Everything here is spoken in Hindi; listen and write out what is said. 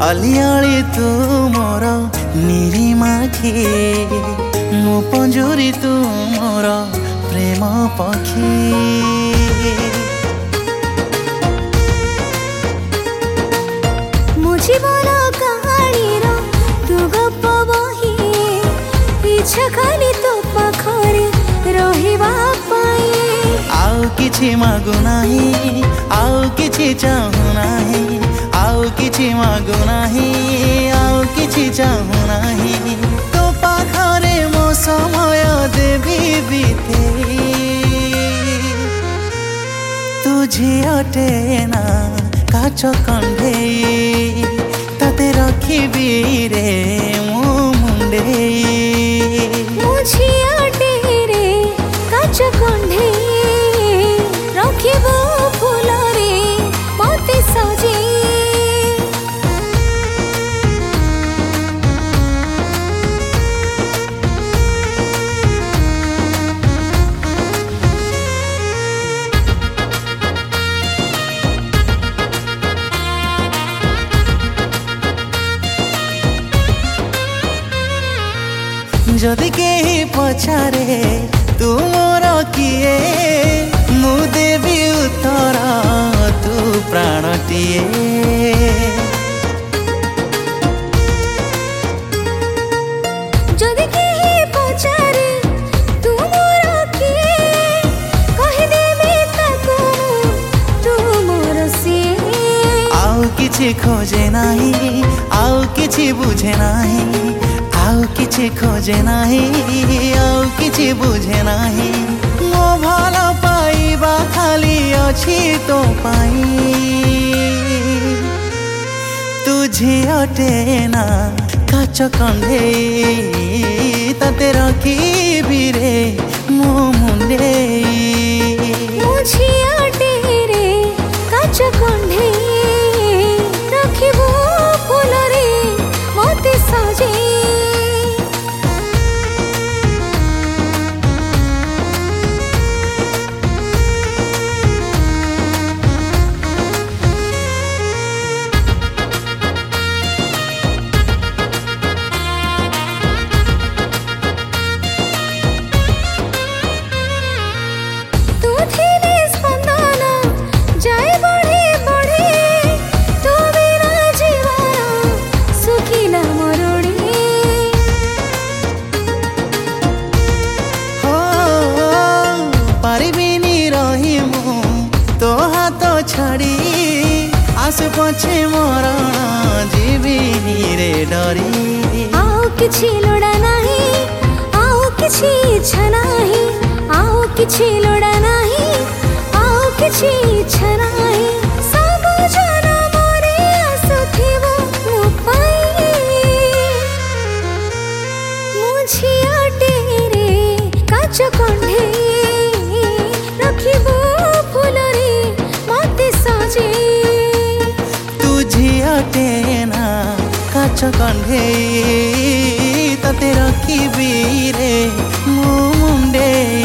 अलियाली तू मोर निरीमाखी मो पंजुरी तू मोर प्रेम पक्षी मो जीवन कहानीर तू गप बही इच्छा खाली तो पाखरे रहिबा पाई आउ किछि मागु नाही आउ किछि चाहु नाही आउ किछि मागु नाही आउ किछि चाहु नाही तो पाखरे मो समय देवी बीते तू झियटे ना काच कंढे तते रखिबी रे मो मुंडे मो झियटे रे काच कंढे रखिबो फूल रे मते सजे जदि केही पछारे तू मोर किए मु देवी उत्तर तू प्राणटिए जदि केही पछारे तू मोर किए कहि देबे ताको तू मोर सिए आउ किछि खोजे नाही आउ किछि बुझे नाही आउ किछि खोजे नाही आउ किछि बुझे नाही मो भल पाइबा खाली अछि तो पाई तू झियटे ना काच कंढे तते रखिबी रे मो मुंडे मो झियटे रे काच कंढे रखिबो फूल रे मते सजे छाड़ी आसु पछे मरण जीवी रे डरी आउ किछि लोड़ा नाही आउ किछि इच्छा नाही आउ किछि लोड़ा नाही आउ किछि इच्छा नाही सब जन मोरे आसुथिबो मो पाई मो झियटे रे काच कंढे रखिबो फूल रे मते सजे तू झियटे ना काच कंढे तते रखिबी रे मो मुंडे।